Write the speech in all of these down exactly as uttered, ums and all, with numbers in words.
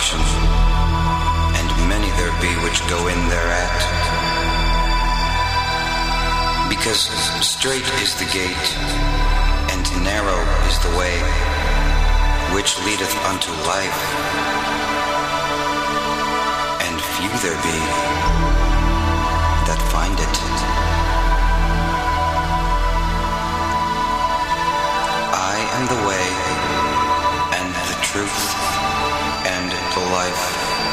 destruction, and many there be which go in thereat. Because strait is the gate, and narrow is the way, which leadeth unto life, and few there be that find it. I am the way, and the truth, and the life.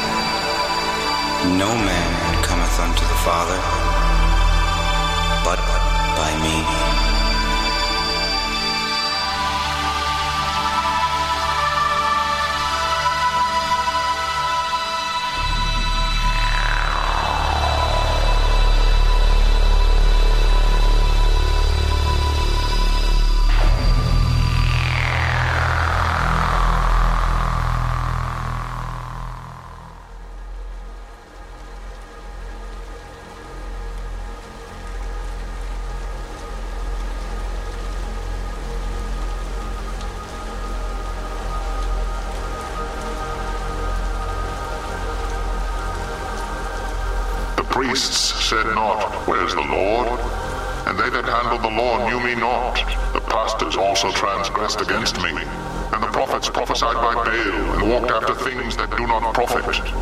No man cometh unto the Father, but by me. The priests said not, Where's the Lord? And they that handled the law knew me not. The pastors also transgressed against me. And the prophets prophesied by Baal, and walked after things that do not profit.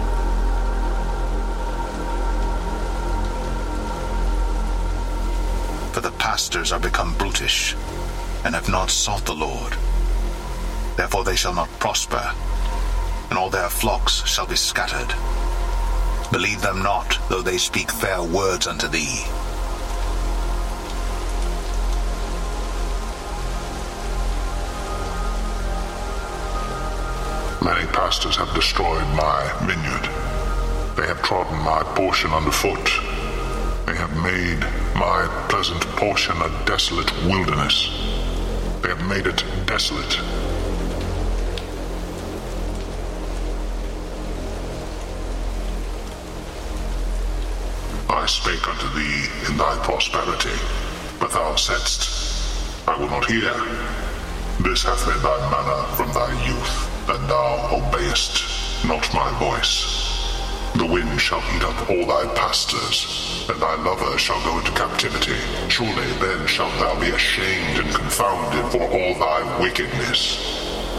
For the pastors are become brutish, and have not sought the Lord. Therefore they shall not prosper, and all their flocks shall be scattered. Believe them not, though they speak fair words unto thee. Many pastors have destroyed my vineyard. They have trodden my portion underfoot. They have made my pleasant portion a desolate wilderness. They have made it desolate. I spake unto thee in thy prosperity, but thou saidst, I will not hear. This hath been thy manner from thy youth, and thou obeyest not my voice. The wind shall eat up all thy pastors, and thy lover shall go into captivity. Surely then shalt thou be ashamed and confounded for all thy wickedness.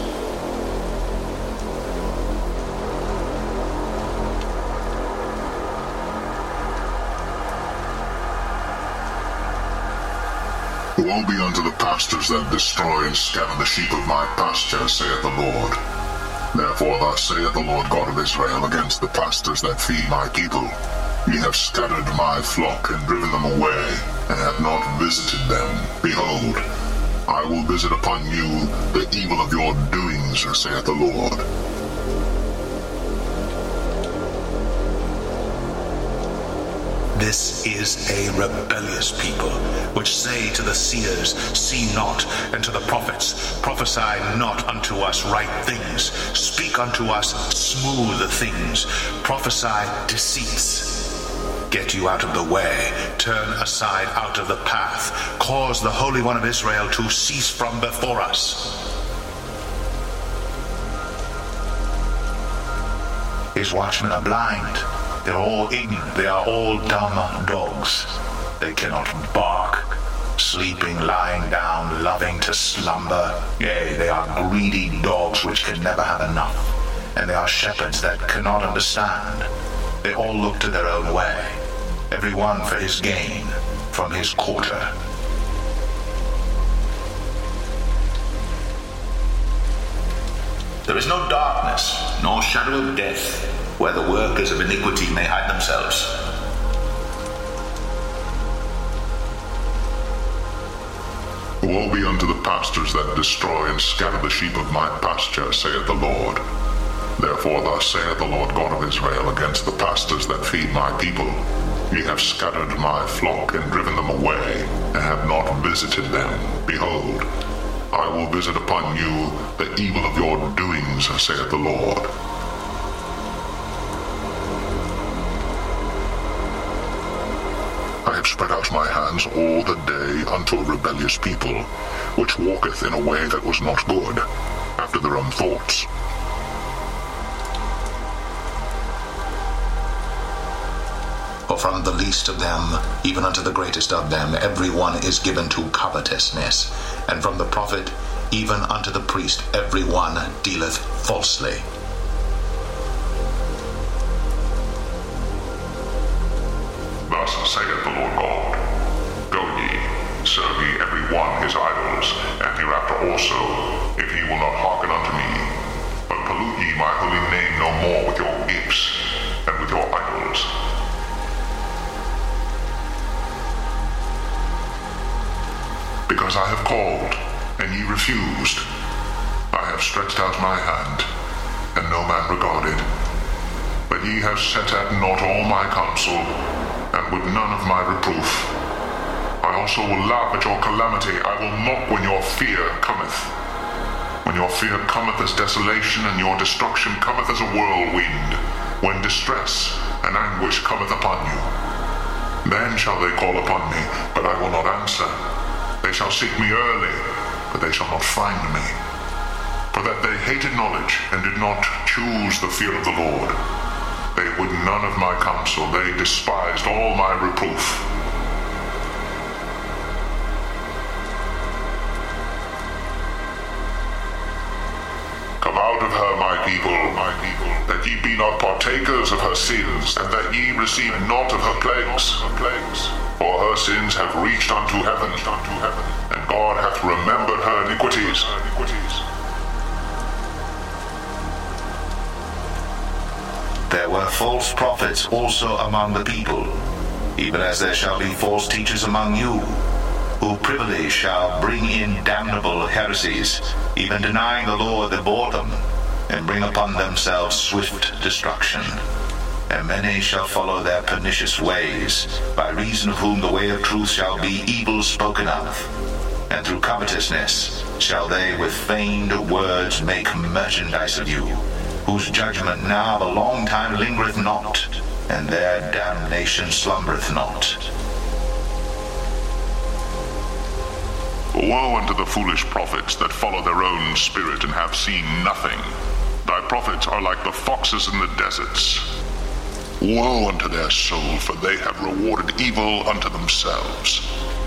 Woe be unto the pastors that destroy and scatter the sheep of my pasture, saith the Lord. Therefore thus saith the Lord God of Israel against the pastors that feed my people. Ye have scattered my flock and driven them away, and have not visited them. Behold, I will visit upon you the evil of your doings, saith the Lord. This is a rebellious people, which say to the seers, See not, and to the prophets, Prophesy not unto us right things, speak unto us smooth things, prophesy deceits. Get you out of the way, turn aside out of the path, cause the Holy One of Israel to cease from before us. His watchmen are blind. They're all ignorant. They are all dumb dogs. They cannot bark, sleeping, lying down, loving to slumber. Yea, they are greedy dogs which can never have enough. And they are shepherds that cannot understand. They all look to their own way, every one for his gain, from his quarter. There is no darkness, nor shadow of death, where the workers of iniquity may hide themselves. Woe be unto the pastors that destroy and scatter the sheep of my pasture, saith the Lord. Therefore thus saith the Lord God of Israel against the pastors that feed my people. Ye have scattered my flock and driven them away, and have not visited them. Behold, I will visit upon you the evil of your doings, saith the Lord. I have spread out my hands all the day unto a rebellious people, which walketh in a way that was not good, after their own thoughts. For from the least of them, even unto the greatest of them, every one is given to covetousness. And from the prophet, even unto the priest, every one dealeth falsely. Thus saith the Lord God, Go ye, serve ye every one his idols, and hereafter also, if he will not hearken unto me. But pollute ye my holy name no more with your gifts, and with your idols. Because I have called, and ye refused. I have stretched out my hand, and no man regarded. But ye have set at naught all my counsel, and would none of my reproof. I also will laugh at your calamity. I will mock when your fear cometh. When your fear cometh as desolation, and your destruction cometh as a whirlwind, when distress and anguish cometh upon you. Then shall they call upon me, but I will not answer. They shall seek me early, but they shall not find me. For that they hated knowledge, and did not choose the fear of the Lord. They would none of my counsel, they despised all my reproof. Come out of her, my people, my people, that ye be not partakers of her sins, and that ye receive not of her plagues, her plagues. For her sins have reached unto heaven, unto heaven, and God hath remembered her iniquities. Her iniquities. There were false prophets also among the people, even as there shall be false teachers among you, who privily shall bring in damnable heresies, even denying the Lord that bore them, and bring upon themselves swift destruction. And many shall follow their pernicious ways, by reason of whom the way of truth shall be evil spoken of. And through covetousness shall they with feigned words make merchandise of you, whose judgment now of a long time lingereth not, and their damnation slumbereth not. Woe unto the foolish prophets that follow their own spirit and have seen nothing. Thy prophets are like the foxes in the deserts. Woe unto their soul, for they have rewarded evil unto themselves.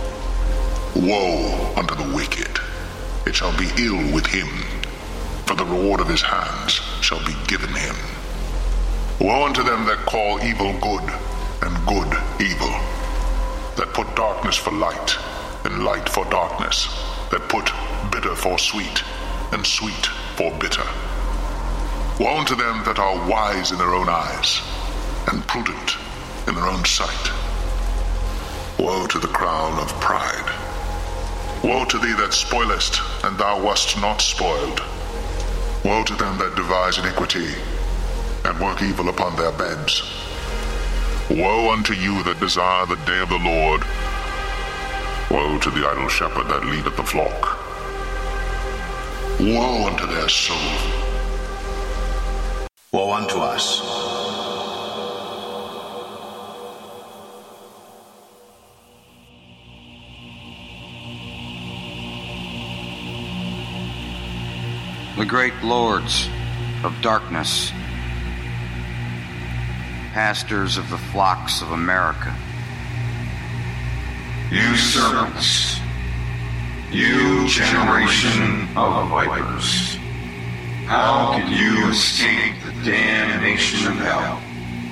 Woe unto the wicked, it shall be ill with him, for the reward of his hands shall be given him. Woe unto them that call evil good, and good evil, that put darkness for light, and light for darkness, that put bitter for sweet, and sweet for bitter. Woe unto them that are wise in their own eyes, and prudent in their own sight. Woe to the crown of pride. Woe to thee that spoilest, and thou wast not spoiled. Woe to them that devise iniquity, and work evil upon their beds. Woe unto you that desire the day of the Lord. Woe to the idle shepherd that leadeth the flock. Woe unto their soul. Woe unto us. The great lords of darkness, pastors of the flocks of America. You serpents, you generation of vipers, how can you escape the damnation of hell?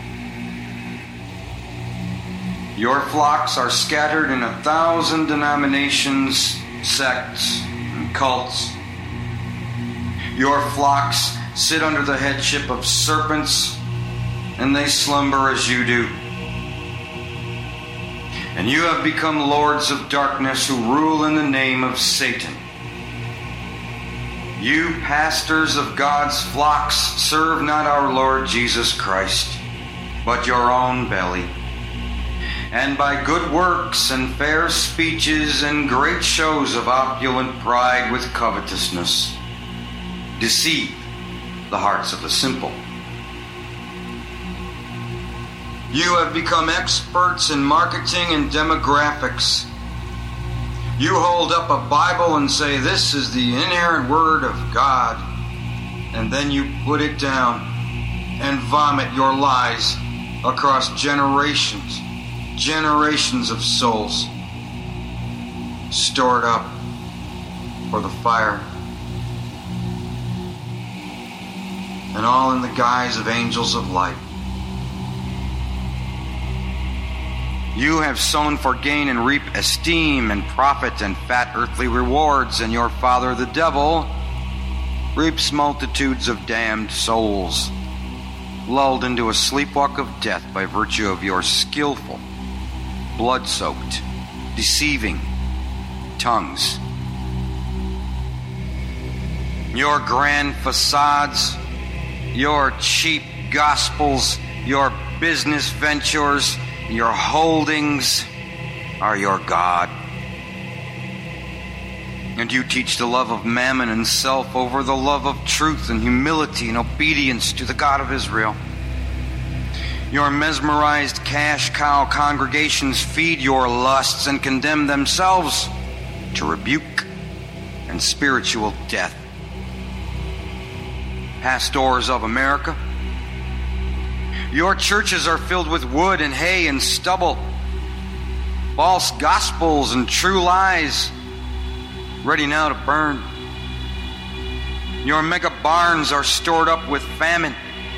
Your flocks are scattered in a thousand denominations, sects, and cults. Your flocks sit under the headship of serpents, and they slumber as you do. And you have become lords of darkness who rule in the name of Satan. You pastors of God's flocks serve not our Lord Jesus Christ, but your own belly. And by good works and fair speeches and great shows of opulent pride with covetousness, deceive the hearts of the simple. You have become experts in marketing and demographics. You hold up a Bible and say, this is the inerrant word of God, and then you put it down and vomit your lies across generations generations of souls stored up for the fire, and all in the guise of angels of light. You have sown for gain and reap esteem and profit and fat earthly rewards, and your father the devil reaps multitudes of damned souls, lulled into a sleepwalk of death by virtue of your skillful, blood-soaked, deceiving tongues. Your grand facades, your cheap gospels, your business ventures, your holdings are your God. And you teach the love of mammon and self over the love of truth and humility and obedience to the God of Israel. Your mesmerized cash cow congregations feed your lusts and condemn themselves to rebuke and spiritual death. Pastors of America, your churches are filled with wood and hay and stubble, false gospels and true lies, ready now to burn. Your mega barns are stored up with famine.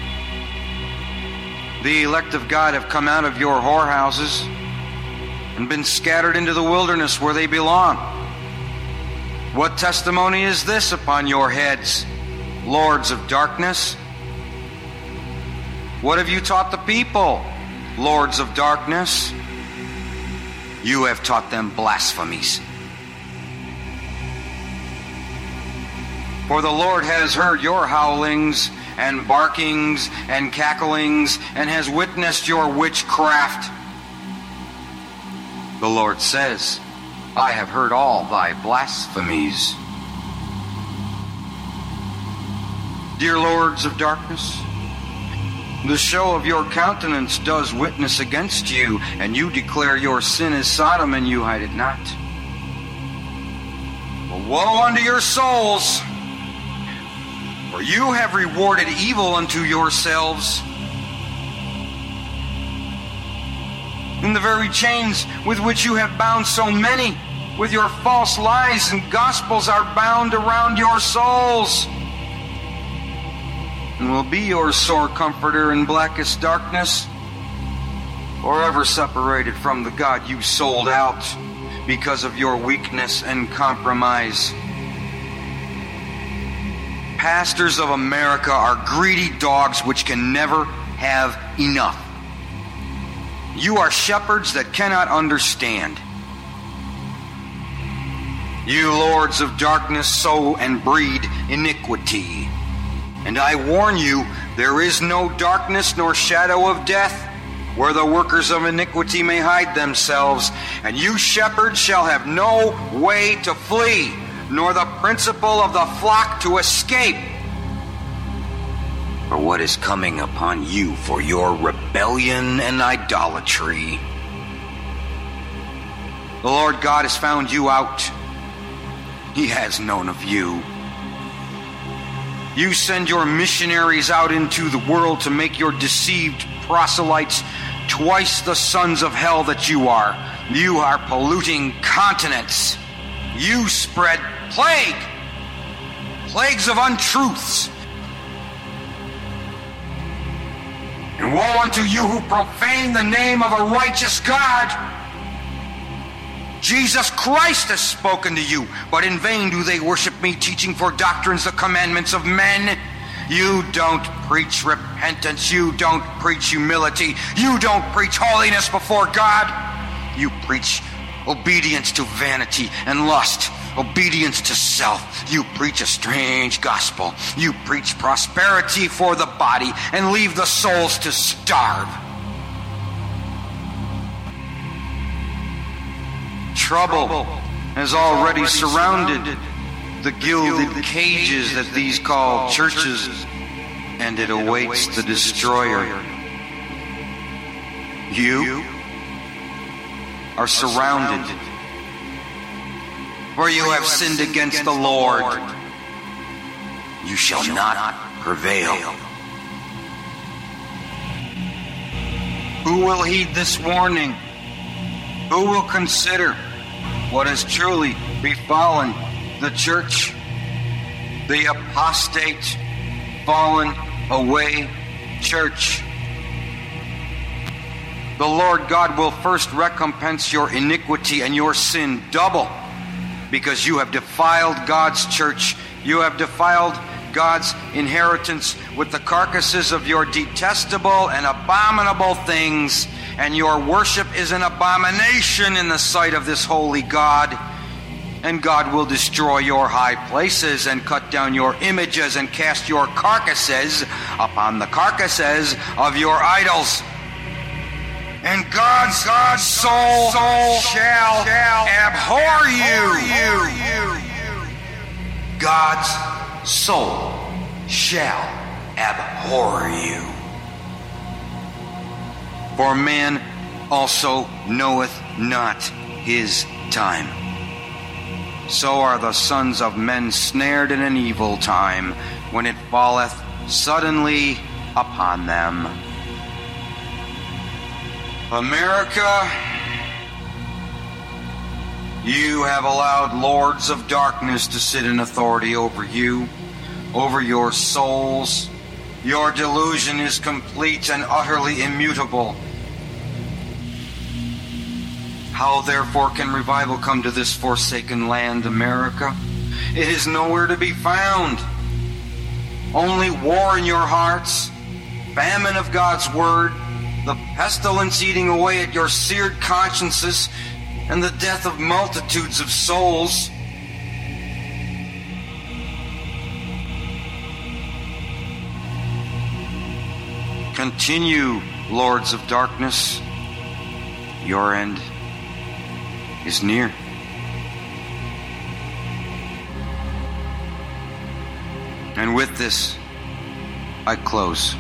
The elect of God have come out of your whorehouses and been scattered into the wilderness where they belong. What testimony is this upon your heads, lords of darkness? What have you taught the people, lords of darkness? You have taught them blasphemies. For the Lord has heard your howlings and barkings and cacklings and has witnessed your witchcraft. The Lord says, I have heard all thy blasphemies. Dear lords of darkness, the show of your countenance does witness against you, and you declare your sin is Sodom, and you hide it not. Well, woe unto your souls, for you have rewarded evil unto yourselves. In the very chains with which you have bound so many, with your false lies and gospels are bound around your souls, and will be your sore comforter in blackest darkness, forever separated from the God you sold out because of your weakness and compromise. Pastors of America are greedy dogs which can never have enough. You are shepherds that cannot understand. You lords of darkness sow and breed iniquity. And I warn you, there is no darkness nor shadow of death where the workers of iniquity may hide themselves. And you shepherds shall have no way to flee, nor the principal of the flock to escape. For what is coming upon you for your rebellion and idolatry? The Lord God has found you out. He has known of you. You send your missionaries out into the world to make your deceived proselytes twice the sons of hell that you are. You are polluting continents. You spread plague, plagues of untruths. And woe unto you who profane the name of a righteous God. Jesus Christ has spoken to you, but in vain do they worship me, teaching for doctrines the commandments of men. You don't preach repentance. You don't preach humility. You don't preach holiness before God. You preach obedience to vanity and lust, obedience to self. You preach a strange gospel. You preach prosperity for the body and leave the souls to starve. Trouble has already surrounded the gilded cages that these call churches, and it awaits the destroyer. You are surrounded, for you have sinned against the Lord. You shall not prevail. Who will heed this warning? Who will consider what has truly befallen the church? The apostate, fallen away church. The Lord God will first recompense your iniquity and your sin double, because you have defiled God's church. You have defiled God's inheritance with the carcasses of your detestable and abominable things, and your worship is an abomination in the sight of this holy God. And God will destroy your high places and cut down your images and cast your carcasses upon the carcasses of your idols. And God's, God's soul, soul shall, shall abhor you. God's soul shall abhor you. For man also knoweth not his time. So are the sons of men snared in an evil time, when it falleth suddenly upon them. America, you have allowed lords of darkness to sit in authority over you, over your souls. Your delusion is complete and utterly immutable. How therefore can revival come to this forsaken land, America? It is nowhere to be found. Only war in your hearts, famine of God's word, the pestilence eating away at your seared consciences, and the death of multitudes of souls. Continue, lords of darkness. Your end is near. And with this, I close.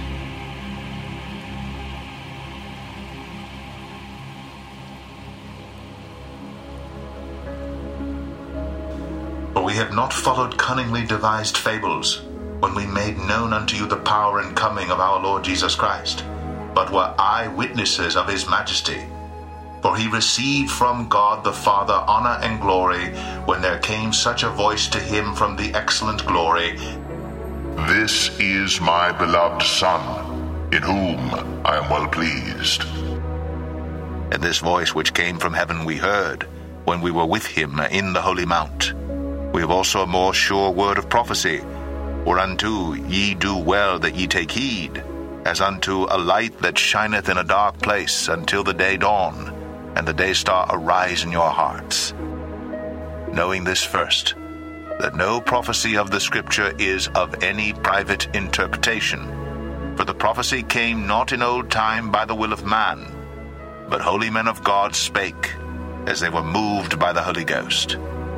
For we have not followed cunningly devised fables, when we made known unto you the power and coming of our Lord Jesus Christ, but were eyewitnesses of his majesty. For he received from God the Father honor and glory, when there came such a voice to him from the excellent glory, This is my beloved Son, in whom I am well pleased. And this voice which came from heaven we heard, when we were with him in the holy mount. We have also a more sure word of prophecy, whereunto ye do well that ye take heed, as unto a light that shineth in a dark place until the day dawn, and the day star arise in your hearts. Knowing this first, that no prophecy of the Scripture is of any private interpretation. For the prophecy came not in old time by the will of man, but holy men of God spake, as they were moved by the Holy Ghost.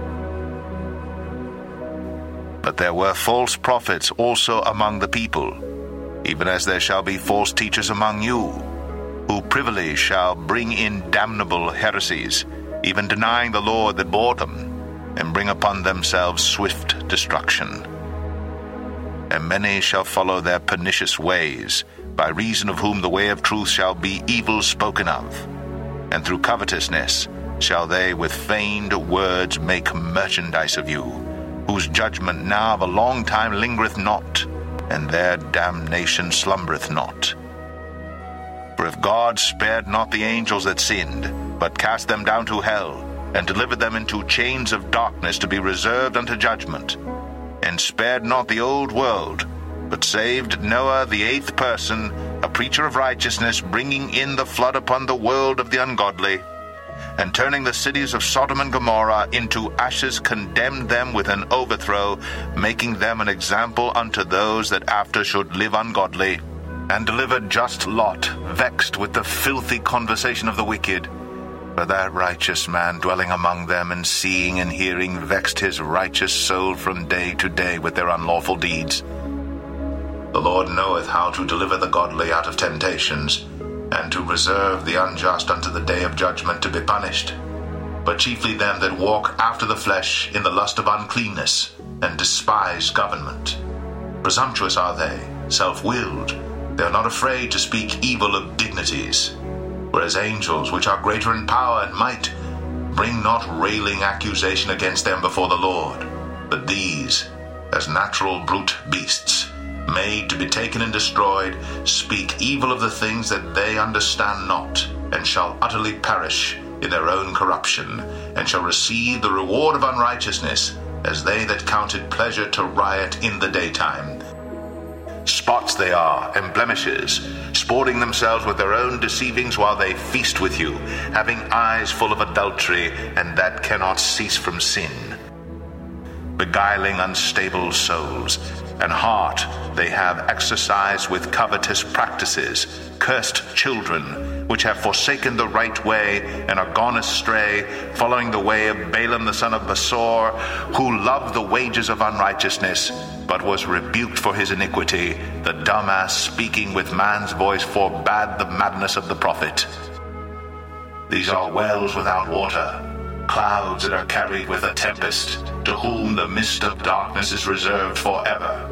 But there were false prophets also among the people, even as there shall be false teachers among you, who privily shall bring in damnable heresies, even denying the Lord that bought them, and bring upon themselves swift destruction. And many shall follow their pernicious ways, by reason of whom the way of truth shall be evil spoken of. And through covetousness shall they with feigned words make merchandise of you, whose judgment now of a long time lingereth not, and their damnation slumbereth not. For if God spared not the angels that sinned, but cast them down to hell, and delivered them into chains of darkness to be reserved unto judgment, and spared not the old world, but saved Noah the eighth person, a preacher of righteousness, bringing in the flood upon the world of the ungodly, and turning the cities of Sodom and Gomorrah into ashes, condemned them with an overthrow, making them an example unto those that after should live ungodly, and delivered just Lot, vexed with the filthy conversation of the wicked. For that righteous man dwelling among them, and seeing and hearing, vexed his righteous soul from day to day with their unlawful deeds. The Lord knoweth how to deliver the godly out of temptations, and to reserve the unjust unto the day of judgment to be punished, but chiefly them that walk after the flesh in the lust of uncleanness, and despise government. Presumptuous are they, self-willed, they are not afraid to speak evil of dignities. whereas angels, which are greater in power and might, bring not railing accusation against them before the Lord. But these, as natural brute beasts, made to be taken and destroyed, speak evil of the things that they understand not, and shall utterly perish in their own corruption, and shall receive the reward of unrighteousness, as they that counted pleasure to riot in the daytime. Spots they are, and blemishes, sporting themselves with their own deceivings while they feast with you, having eyes full of adultery, and that cannot cease from sin, beguiling unstable souls, and heart they have exercised with covetous practices, cursed children, which have forsaken the right way, and are gone astray, following the way of Balaam the son of Besor, who loved the wages of unrighteousness, but was rebuked for his iniquity. The dumb ass, speaking with man's voice, forbade the madness of the prophet. These are wells without water, clouds that are carried with a tempest, to whom the mist of darkness is reserved forever.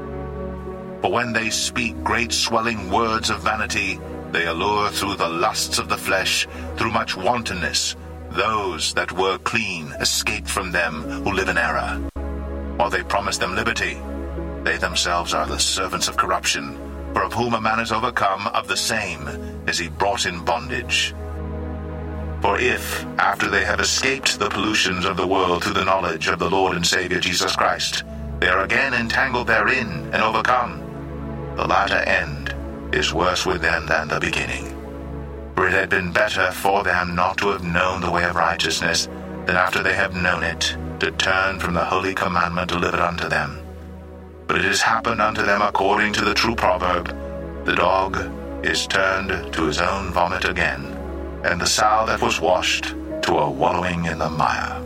For when they speak great swelling words of vanity, they allure through the lusts of the flesh, through much wantonness, those that were clean escape from them who live in error. While they promise them liberty, they themselves are the servants of corruption, for of whom a man is overcome, of the same is he brought in bondage. For if, after they have escaped the pollutions of the world through the knowledge of the Lord and Savior Jesus Christ, they are again entangled therein and overcome, the latter end is worse with them than the beginning. For it had been better for them not to have known the way of righteousness, than after they have known it, to turn from the holy commandment delivered unto them. But it has happened unto them according to the true proverb, the dog is turned to his own vomit again, and the sow that was washed to a wallowing in the mire.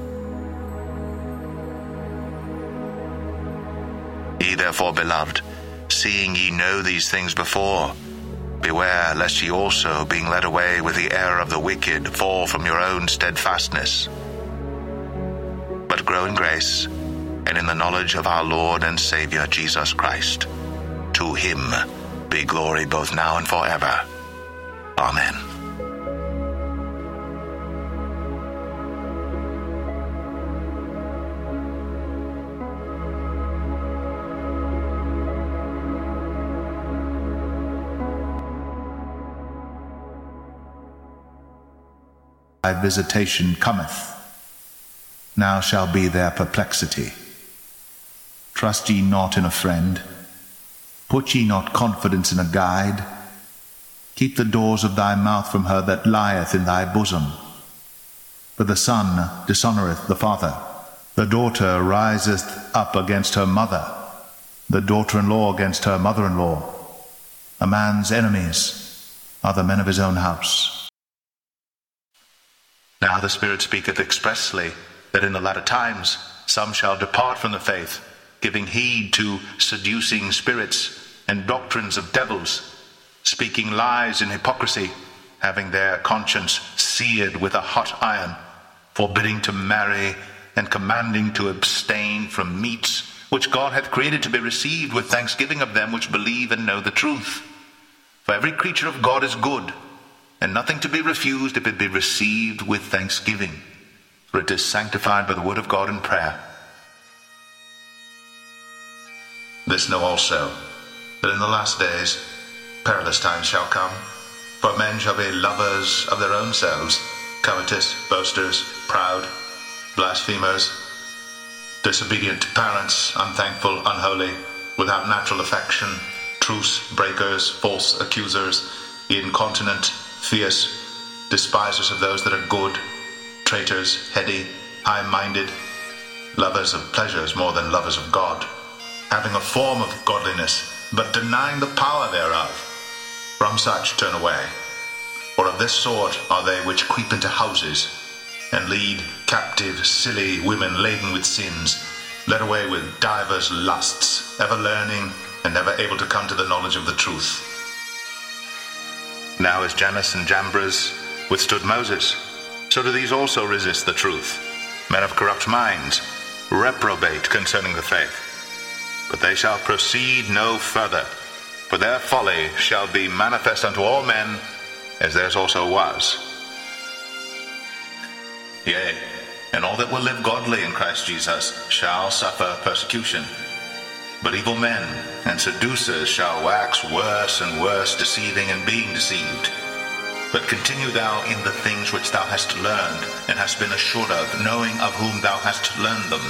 Ye therefore, beloved, seeing ye know these things before, beware lest ye also, being led away with the error of the wicked, fall from your own steadfastness. But grow in grace, and in the knowledge of our Lord and Savior Jesus Christ. To him be glory both now and forever. Amen. Thy visitation cometh, now shall be their perplexity. Trust ye not in a friend, put ye not confidence in a guide. Keep the doors of thy mouth from her that lieth in thy bosom. For the son dishonoureth the father, the daughter riseth up against her mother, the daughter-in-law against her mother-in-law. A man's enemies are the men of his own house. Now the Spirit speaketh expressly, that in the latter times some shall depart from the faith, giving heed to seducing spirits and doctrines of devils, speaking lies in hypocrisy, having their conscience seared with a hot iron, forbidding to marry, and commanding to abstain from meats, which God hath created to be received with thanksgiving of them which believe and know the truth. For every creature of God is good, and nothing to be refused if it be received with thanksgiving, for it is sanctified by the word of God in prayer. This know also, that in the last days perilous times shall come, for men shall be lovers of their own selves, covetous, boasters, proud, blasphemers, disobedient to parents, unthankful, unholy, without natural affection, truce breakers, false accusers, incontinent, fierce, despisers of those that are good, traitors, heady, high-minded, lovers of pleasures more than lovers of God, having a form of godliness, but denying the power thereof. From such turn away. For of this sort are they which creep into houses, and lead captive silly women laden with sins, led away with divers lusts, ever learning, and never able to come to the knowledge of the truth. Now as Jannes and Jambres withstood Moses, so do these also resist the truth, men of corrupt minds, reprobate concerning the faith. But they shall proceed no further, for their folly shall be manifest unto all men, as theirs also was. Yea, and all that will live godly in Christ Jesus shall suffer persecution. But evil men and seducers shall wax worse and worse, deceiving and being deceived. But continue thou in the things which thou hast learned, and hast been assured of, knowing of whom thou hast learned them.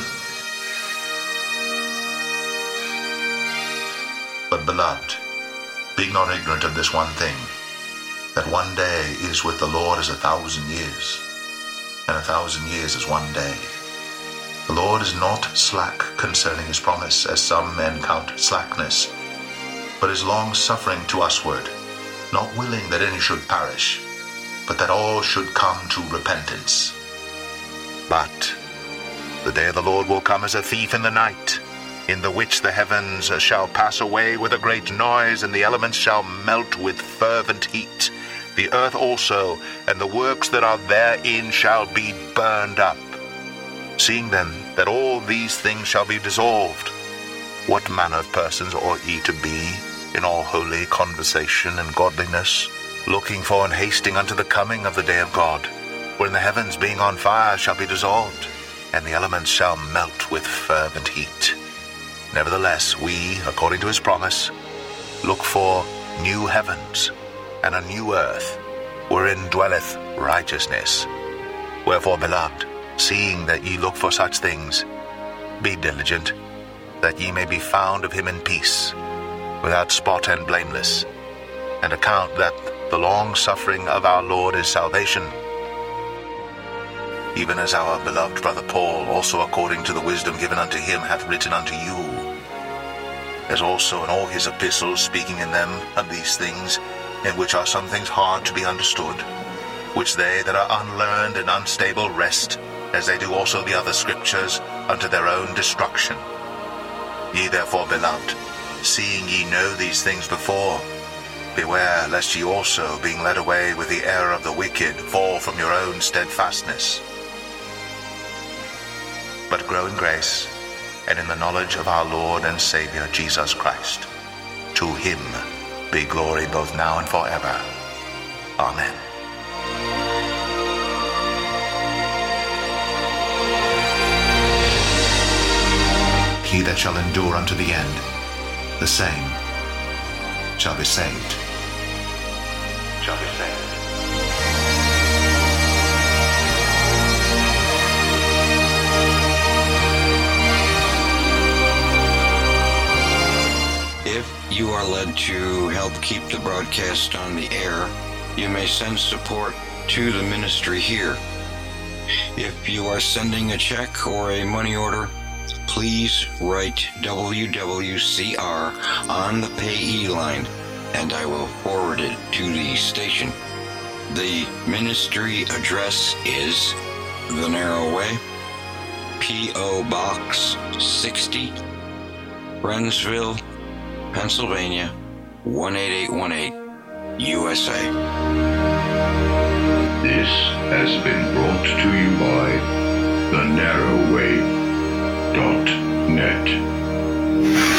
But, beloved, be not ignorant of this one thing, that one day is with the Lord as a thousand years, and a thousand years as one day. The Lord is not slack concerning his promise, as some men count slackness, but is long-suffering to usward, not willing that any should perish, but that all should come to repentance. But the day of the Lord will come as a thief in the night, in the which the heavens shall pass away with a great noise, and the elements shall melt with fervent heat. The earth also, and the works that are therein, shall be burned up. Seeing then that all these things shall be dissolved, what manner of persons ought ye to be in all holy conversation and godliness, looking for and hasting unto the coming of the day of God, wherein the heavens being on fire shall be dissolved, and the elements shall melt with fervent heat? Nevertheless, we, according to his promise, look for new heavens and a new earth, wherein dwelleth righteousness. Wherefore, beloved, seeing that ye look for such things, be diligent, that ye may be found of him in peace, without spot and blameless, and account that the long-suffering of our Lord is salvation, even as our beloved brother Paul, also according to the wisdom given unto him, hath written unto you, as also in all his epistles, speaking in them of these things, in which are some things hard to be understood, which they that are unlearned and unstable wrest, as they do also the other scriptures, unto their own destruction. Ye therefore, beloved, seeing ye know these things before, beware lest ye also, being led away with the error of the wicked, fall from your own steadfastness. But grow in grace, and in the knowledge of our Lord and Saviour Jesus Christ. To him be glory both now and forever. Amen. He that shall endure unto the end, the same shall be saved. Shall be saved. If you are led to help keep the broadcast on the air, you may send support to the ministry here. If you are sending a check or a money order, please write W W C R on the payee line, and I will forward it to the station. The ministry address is The Narrow Way, P O Box sixty, Friendsville, Pennsylvania, one eight eight one eight, U S A. This has been brought to you by The Narrow Way dot net.